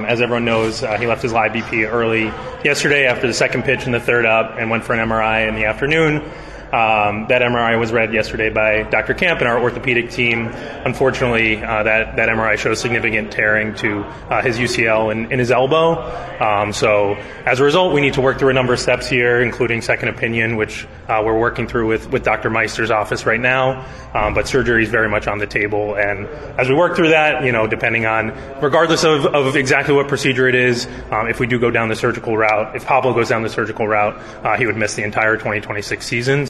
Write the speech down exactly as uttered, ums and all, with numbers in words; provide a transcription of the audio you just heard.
as everyone knows, uh, he left his live B P early yesterday after the second pitch in the third up and went for an M R I in the afternoon. Um, that M R I was read yesterday by Doctor Camp and our orthopedic team. Unfortunately, uh, that, that M R I shows significant tearing to uh, his U C L in, in his elbow. Um, so as a result, we need to work through a number of steps here, including second opinion, which uh, we're working through with, with Doctor Meister's office right now. Um, but surgery is very much on the table. And as we work through that, you know, depending on, regardless of, of exactly what procedure it is, um, if we do go down the surgical route, if Pablo goes down the surgical route, uh, he would miss the entire twenty twenty-six season.